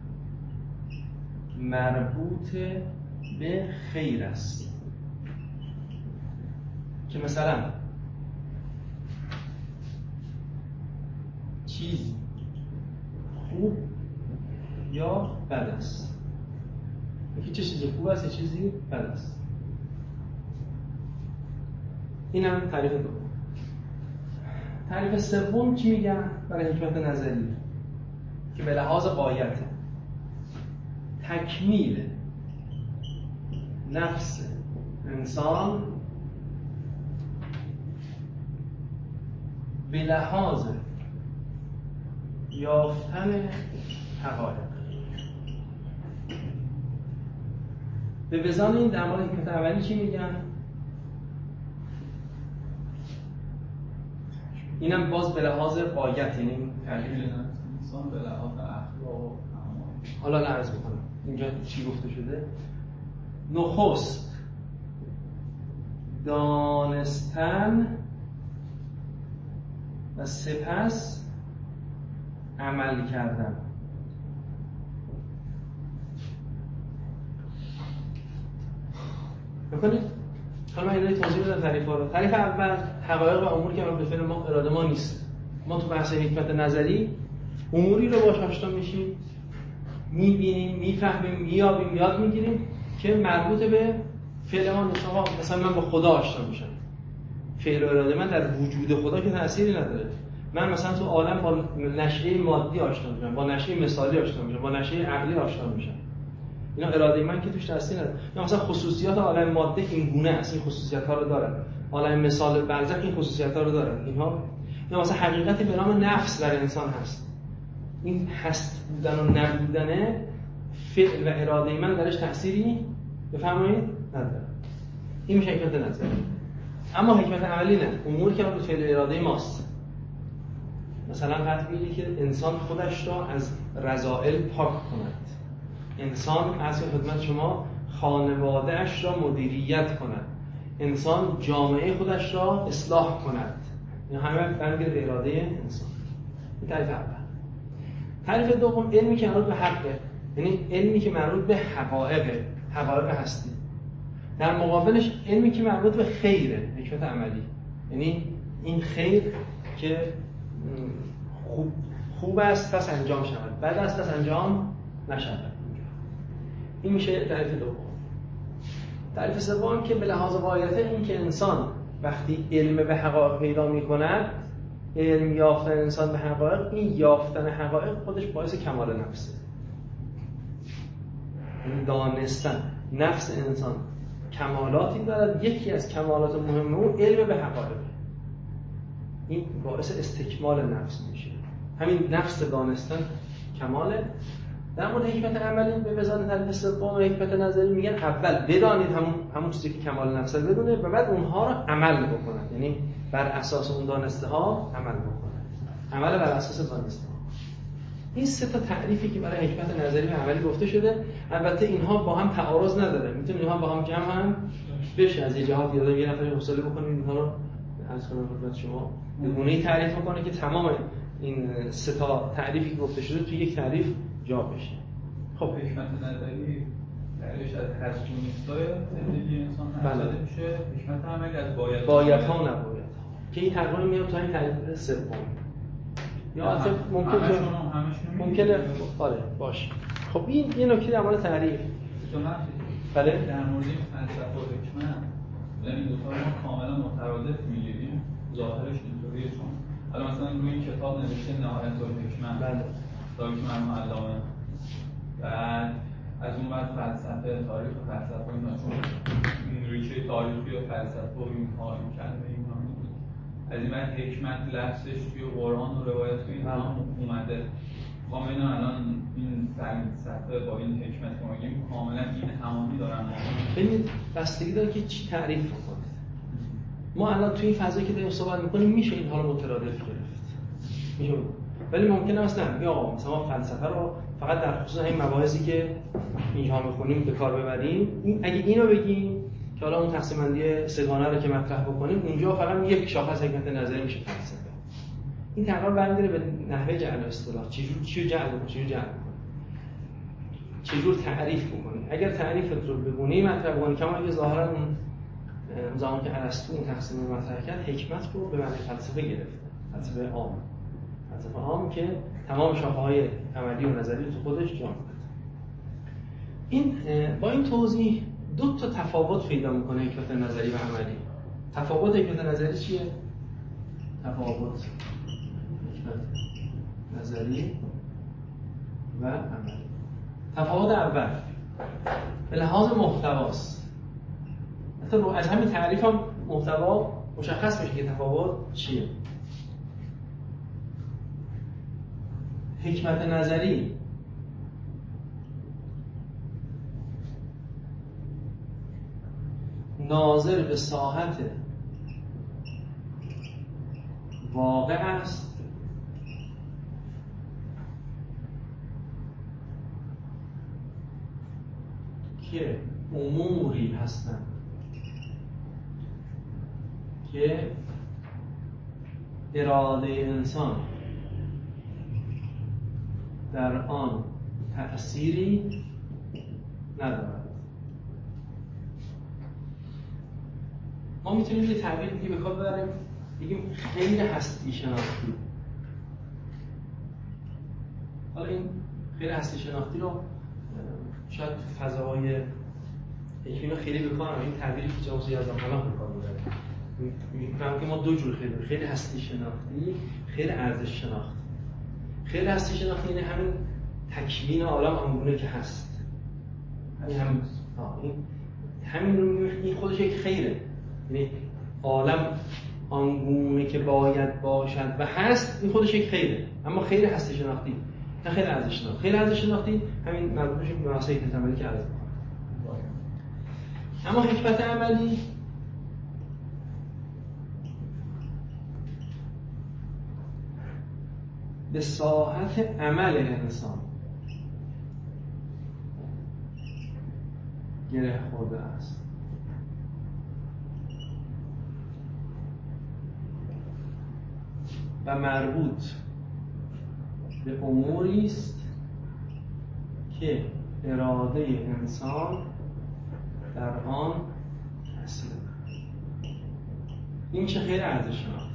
مربوط به خیر است، که مثلا چیزی خوب یا بد است. یکی چه چیزی خوب است، چه چیزی بد است. این هم تعریف دوم. تعریف سوم چی میگن برای حکمت نظری؟ که به لحاظ غایت تکمیل نفس انسان به لحاظ یافتن حقایق. به وزان این در مورد حکمت عملی چی میگن؟ اینم باز به لحاظ غایت، یعنی تکمیل انسان به لحاظ اخلاق و اعمال. حالا عرض میکنم اینجا چی گفته شده. نخست دانستن و سپس عمل کردن. بکنید حالا من اینو توضیح بدم تعریف‌ها رو. تعریف اول حقایق و امور که به فعل ما اراده ما نیست. ما تو بحث حکمت نظری اموری رو باهاش آشنا میشیم، میبینیم، میفهمیم، میابیم، یاد میگیریم که مربوط به فعل ما نیست. مثلا من با خدا آشنا میشم، فعل و اراده من در وجود خدا که تأثیری نداره. من مثلا تو عالم با نشئه مادی آشنا میشم، با نشئه مثالی آشنا میشم، با نشئه عقلی آشنا میشم. اینا اراده من که توش تأثیر نداره. یا مثلا خصوصیات عالم ماده این گونه است، این خصوصیت‌ها رو داره. عالم مثال برزخ این خصوصیت‌ها رو داره. اینها یا مثلا حقیقتی به نام نفس در انسان هست. این هست بودن و نبودن فعل و اراده من درش تأثیری بفرمایید نداره. این میشه حکمت نظری. اما حکمت عملی نه. امور که مربوط به فعل و اراده ماست. مثلا قطع میگه که انسان خودش را از رذائل پاک کند. انسان از خدمت شما خانواده‌اش را مدیریت کند. انسان جامعه خودش را اصلاح کند. این همه برمیگرده به اراده انسان. این تعریف اول. تعریف دوم علمی که مربوط به حقه، یعنی علمی که مربوط به حقایق هستی. در مقابلش علمی که مربوط به خیره، حکمت عملی، یعنی این خیر که خوب است پس انجام شود، بد است پس انجام نشود. این میشه تعریف دوم. تعریف سوم که به لحاظ غایت این که انسان وقتی علم به حقایق پیدا می‌کند، علم یافتن انسان به حقایق، این یافتن حقایق خودش باعث کمال نفسه. این دانستن نفس انسان کمالاتی دارد، یکی از کمالات مهم اون علم به حقایق. این باعث استکمال نفس میشه. همین نفس دانستن کماله. در مورد حکمت عملی به وزان تعریف سوم و حکمت نظری میگن اول بدانید همون چیزی که کمال نفس بدونه و بعد اونها رو عمل بکنن، یعنی بر اساس اون دانسته ها عمل بکنن. عمل بر اساس دانسته ها. این سه تا تعریفی که برای حکمت نظری و عملی گفته شده، البته اینها با هم تعارض نداره، میتونه اینها با هم جمع هم بشه. از یه جهات یادم یه نفر مصالحه بکنید اینها رو عرض کنم خدمت شما به گونه‌ای تعریف کنه که تمام این سه تا تعریفی که گفته شده توی یک تعریف جا بشه. خب حکمت نظری تعریفش از هستونیستای زندگی انسان حاصل میشه. حکمت عملی از بایدها و نبایدها که این تقریبا میاد تو این تعریف سوم. یا البته ممکنه آره باشه. خب این یه نکته در مورد تعریف بله در مورد فلسفه و حکمت این دو تا ما کاملا مترادف میگیریم. ظاهرش اینطوریه چون الان مثلا روی این کتاب نوشته نهایت الحکمت بله دکتر علامه، بعد از اون بعد فلسفه، تاریخ و فلسفه اینا، چون این ریشه تاریخی و فلسفه و اینها این کلمه اینا از این بعد حکمت لفظش توی قرآن و روایت و اینها اومده. ما اینا الان این فلسفه با این حکمت که ما میگیم کاملا این همانی دارن. ببینید بستگی داره که چی تعریف بکنید. ما الان توی این فضایی که داریم صحبت می‌کنیم میشه اینها رو مترادف گرفت. میشه. ولی ممکنه مثلا یا آقا مثلا فلسفه رو فقط در خصوص این مباحثی که اینجا می‌خونیم به کار ببریم. این اگه اینو بگیم که حالا اون تقسیم بندی سگانه رو که مطرح بکنیم اونجا فقط یک شاخص حکمت نظری میشه فلسفه. این تقریبا برمیگره به نحوه جعل اصطلاح. چجور جعل کنه، چجور تعریف بکنه. اگر تعریفت رو به گونه‌ای مطرح بکنی کما که ظاهرا اون زمان که ارسطو اون تقسیم رو مطرح کرد، حکمت رو به معنی فلسفه گرفته، فلسفه عام که تمام شاخه‌های عملی و نظری رو تو خودش جا میده. این با این توضیح دو تا تفاوت پیدا میکنه حکمت نظری و عملی. تفاوت حکمت نظری چیه؟ تفاوت حکمت نظری و عملی. تفاوت اول به لحاظ محتواست. حتی از همین تعریف هم محتوا مشخص میشه که تفاوت چیه. حکمت نظری ناظر به ساحت واقع است که اموری هستند که اراده انسان در آن تأثیری ندارد. ما میتونیم یه تعبیر دیگه به کار ببریم، بگیم خیر هستی شناختی. حالا این خیر هستی شناختی رو شاید تو فضاهای علمی خیلی به کار این تعبیری که جناب یزدان پناه به کار می‌بره. میگم که ما دو جور خیر هستی شناختی، خیر ارزش شناختی. خیر هستی شناختی یعنی همین تکوین عالم آنگونه که هست. همین رو میگیم این خودش یک خیره. یعنی عالم آنگونه که باید باشد و هست، این خودش یک خیره. اما خیر هستی شناختی نه خیر ارزش شناختی. خیر ارزش شناختی همین مربوط میشه به مسائل حکمت عملی که عرض می‌کنم. اما حکمت عملی به ساحت عمل انسان گره خورده است. و مربوط به اموری است که اراده انسان در آن تأثیر دارد. این میشه خیر ارزش شناختی.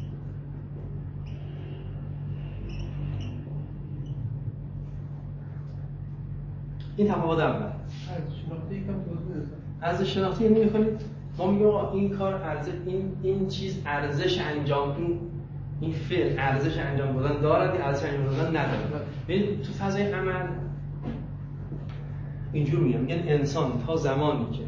این تفاوت اول. ارزش شناختی یکم توضیح بده. ارزش شناختی یعنی می‌خواید ما میگیم این کار ارزش این چیز ارزش انجام این فعل ارزش انجام دادن دارد یا ارزش انجام دادن ندارد. ببین تو فضای عمل اینجور میگن انسان تا زمانی که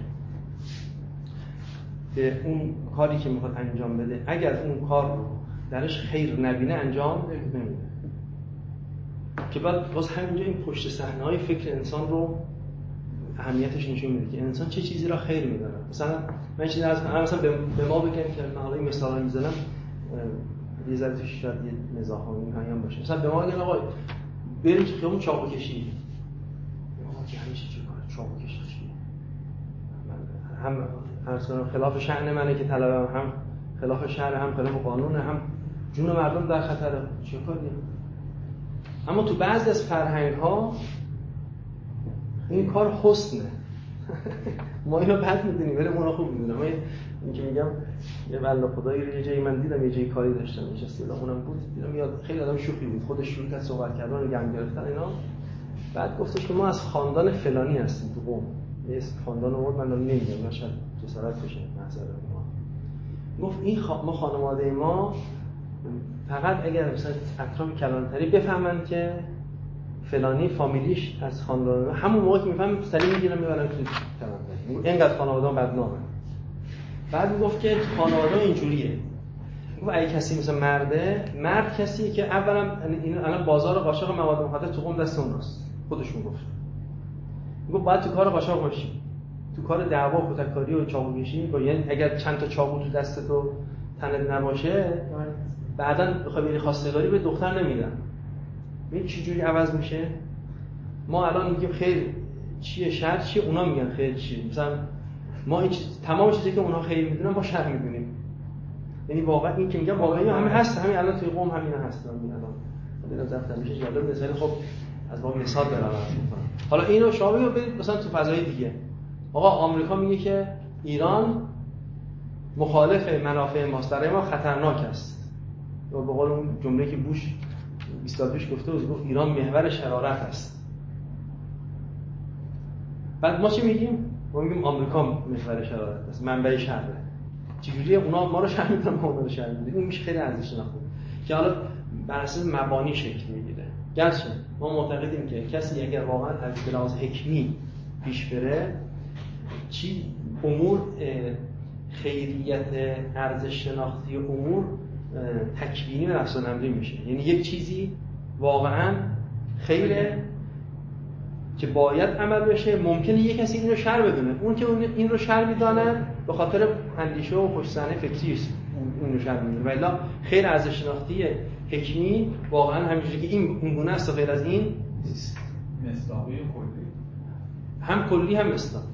به اون کاری که میخواد انجام بده اگر اون کار رو درش خیر نبینه انجام نمیده. که بعد باز همینجا این پشت صحنه‌های فکر انسان رو اهمیتش نشون میده که انسان چه چیزی را خیر میدونه. مثلا من چیزی مثلا به ما بگم که من حالا این مثالا میزنم یه ذره توش شاید یه مزاحمی هم باشه. مثلا به ما بگن آقا بریم تو خیابون چاقو کشی. آقا یعنی چی کار چاقو کشی؟ من هم اصلا خلاف شأن منه که طلبم، هم خلاف شرع، هم خلاف قانون، هم جون مردم در خطره. چه کاریه؟ اما تو بعضی از فرهنگ‌ها این کار حسنه. ما اینو بد می‌دونیم ولی اونا خوب می‌دونن. من این که میگم یه والله خدایی رو یه جایی من دیدم، یه جایی کاری داشتم نشسته اونم بود، دیدم یاد خیلی آدم شوخی بود، خودش شروع کرد صحبت کردن و گم گرفتن اینا. بعد گفتش که ما از خاندان فلانی هستیم تو قم. یه خاندان آورد، من نمی‌دونم شاید جسارت بشه محضر ما. گفت این ما خانواده ما فقط اگر مثلا اطراف کلانتری بفهمن که فلانی فامیلیش از خاندان همون موقع که میفهمن سریع میگیرن میبرن تو کلانتری. اینقدر خانواده ما بدنامه. بعد میگفت که خانواده اینجوریه. میگفت اگه کسی مثلا مرد کسیه که اولا این الان بازار قاچاق مواد مخدر تو قم دست اوناست. خودش میگفت باید تو کار قاچاق باشی، تو کار دعوا و کتککاری و چاقو کشی، یعنی اگر چند تا چاقو تو دست تو تنت نباشه بعداً بخوای بری خواستگاری به دختر نمیدن. ببین چه جوری عوض میشه. ما الان میگیم خیر چیه شر چیه، اونا میگن خیر چیه. مثلا ما تمام چیزی که اونا خیر میدونن ما شر میدونیم. یعنی واقعا این که میگم واقعی همین هست، همین الان توی قم همینا هست الان خودم ضبط میشه جالب مثلا خب از با مثال برام میکنم. حالا اینو شما برید مثلا تو فضای دیگه آقا آمریکا میگه که ایران مخالف منافع ماست، برای ما خطرناک است. به قول اون جمله که بوش 20 سال پیش گفته بود ایران محور شرارت است. بعد ما چی میگیم؟ ما میگیم آمریکا محور شرارت است، منبع شره. چجوریه اونا ما رو شر میکنن، ما اونا رو شر میکنیم. این میشه خیلی ارزش شناخته که حالا بر اساس مبانی شکل میگیره. گرچه ما معتقدیم که کسی اگر واقعا از لحاظ حکمی پیش بره امور خیریت ارزش شناختی امور تکوینی و نفس‌الامری میشه. یعنی یک چیزی واقعا خیره که باید عمل بشه، ممکنه یک کسی این رو شر بدونه، اون که این رو شر میدانه به خاطر اندیشه و پشت‌صحنه فکری است این رو شر میدونه. ولی خیر ارزش شناختی حکمی واقعا همینجوری که این گونه است و غیر از این نیست. مصداقی کلی هم کلی هم مصداقی،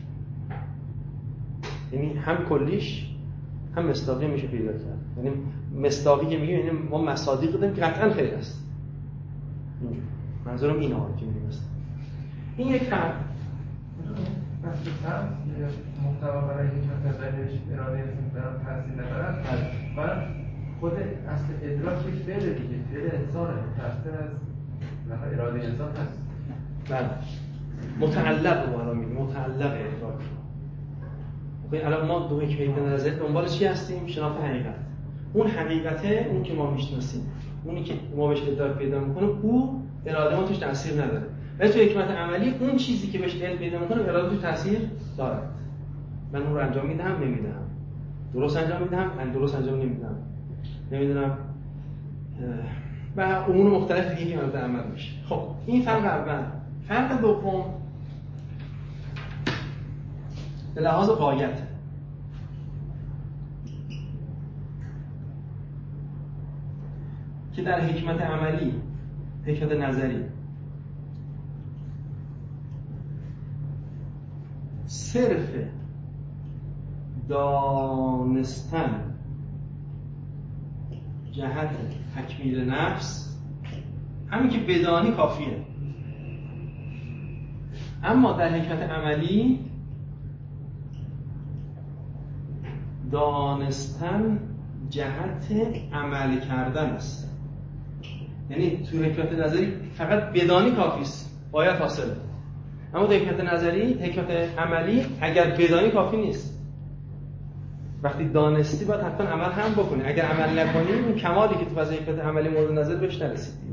یعنی هم کلیش هم مصداقی میشه پیدا کرد. یعنی مصداقی که میگیم یعنی ما مصادیق داریم که قطعا خیر است. اینجوری منظورم اینه که میگیم مصداق. این یک فرق. بس محتوا برای حکمت نظریش اراده انسان تاثیر ندارد. و خود اصل ادراک یک فعل دیگه، فعل انسانه، متأثر از اراده انسان هست. بله. متعلق رو الان میگیم، متعلق ادراک. الان ما دو حکمت نظری دنبال چی هستیم؟ شناخت حقیقت. اون حقیقته، اون که ما میشناسیم، اونی که ما بهش ادراک پیدا میکنیم، او اراده ما توش تاثیر نداره. ولی تو حکمت عملی اون چیزی که بهش علم پیدا میکنه اراده توش تاثیر داره. من اون رو انجام میدم، نمیدم. درست انجام میدم، درست انجام نمیدم. نمیدونم. و امور مختلف دیگه که اراده عمل میشه. خب این فرق اول. فرق دوم به لحاظ غایت، که در حکمت عملی، حکمت نظری صرف دانستن جهت تکمیل نفس همین که بدانی کافیه. اما در حکمت عملی دانستن جهت عمل کردن است. یعنی تو حکمت نظری فقط بدانی کافی است، باید حاصله. اما در حکمت نظری، حکمت عملی اگر بدانی کافی نیست. وقتی دانستی باید حتما عمل هم بکنی. اگر عمل نکنی اون کمالی که تو فاز حکمت عملی مورد نظر بهش نرسیدی.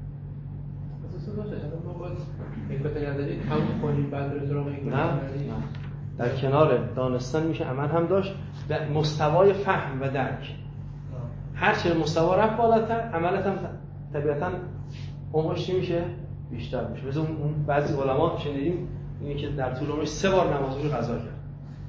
اساسا باشه ما باید حکمت نظری تموم کنیم بعد بر سراغ حکمت عملی. نه. در کنار دانستن میشه عمل هم داشت به مستوای فهم و درک. هر چه مستوا رفت بالاتر عملت هم طبیعتاً عمقش میشه بیشتر میشه. مثلا اون بعضی علما شنیدیم اینه که در طول عمرش 3 بار نماز رو قضا کرد.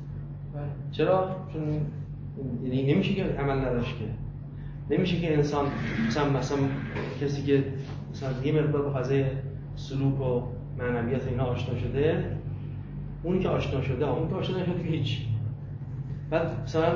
چرا؟ چون یعنی نمیشه که عمل نداشت، که نمیشه که انسان مثلا کسی که مثلا یه مقدار با فضای سلوک و معنویات اینا آشنا شده، اون که آشنا شده که هیچ. بعد مثلا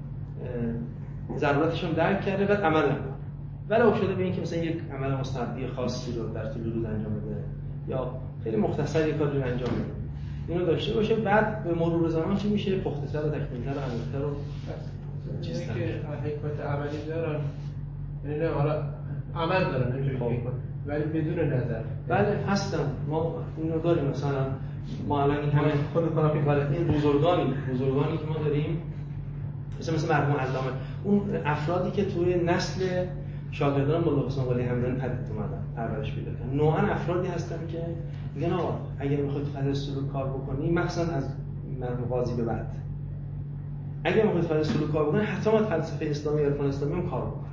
ضرورتش هم درک کرده بعد عمل نکنه. ولی افتاده به این که مثلا یک عمل مستحبی خاصی رو در طول روز انجام بده یا خیلی مختصر یک کاری رو انجام بده، اینو داشته باشه، بعد به مرور زمان چی میشه؟ پخته‌تر و تکمیل‌تر و عمیق‌تر و چیزی که حکمت عملی دارن، یعنی حالا عمل دارن نمیشه ولی بدون نظر. بله هستن، ما اینو داریم. مثلا ما الان این همه این بزرگانی که ما داریم مثل مرحوم علامه، اون افرادی که توی نسل شاگردان مولا حسین قلی همدانی پدید اومدن، پرورش پیدا کردن، نوعا افرادی هستن که میگن آقا اگر میخواید فضای سلوک کار بکنی، مخصوصا از مرحوم قاضی به بعد، اگر میخواید فضای سلوک کار بکنی حتما باید فلسفه اسلامی و عرفان اسلامی هم کار بکنن.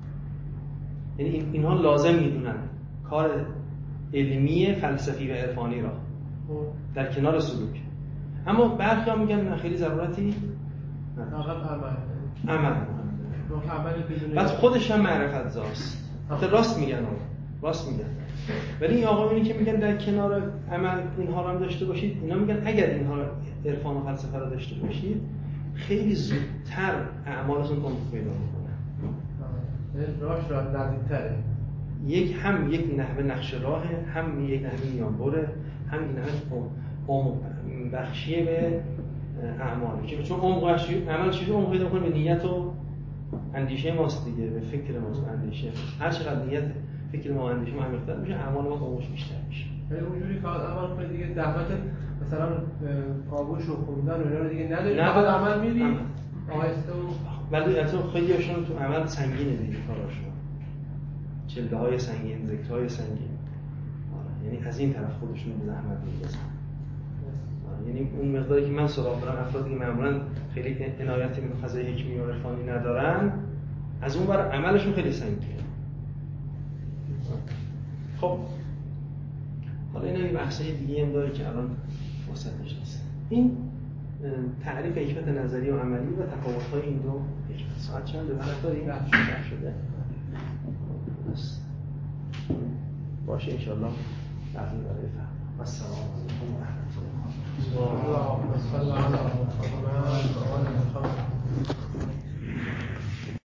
یعنی اینها لازم میدونن کار علمی فلسفی و عرفانی را در کنار سلوک. اما برخی هم میگن خیلی ضرورتی عمل بعد خودش هم معرفت زاست. راست میگن ولی این آقا میگن که میگن در کنار عمل اینها رو هم داشته باشید. اینا میگن اگر اینها عرفان و فلسفه رو داشته باشید خیلی زودتر اعمالتون افق پیدا میکنه. راهش نزدیک‌تره. هم یک نحوه نقش راهه، هم یک نحوه میانبره، هم یک نحوه عمق بخشیه به اعمال. چون عمق بخشی عمل چیزی عمق پیدا کنه به نیت و اندیشه ماست دیگه، به فکر ماست، اندیشه. هر چقدر نیت فکر ما اندیشه ما عمیق‌تر میشه، اعمال ما عمقش بیشتر میشه. یعنی اونجوری فقط عمل کنی دیگه زحمت مثلا کاوش و خوندن و اینا رو دیگه نداری، فقط عمل میری آهسته و ولی البته خیلی‌هاشون تو عمل سنگینه دیگه کاراشون. چله‌های سنگین، ذکرهای سنگین. یعنی از این طرف خودشون به زحمت می‌کشن. یعنی اون مقداری که من سراغ دارم افرادی که معمولاً خیلی عنایتی به فضای حکمی و عرفانی ندارن، از اون ور عملشون خیلی سنگینه. خب حالا اینا یه بحثای دیگه هم داره که الان فرصتش نیست. این تعریف حکمت نظری و عملی و تفاوت‌های این دو حکمت. ساعت چنده؟ وقت داریم؟ شده. باشه انشاءالله تغییر برای فهم. السلام علیکم و رحمت الله.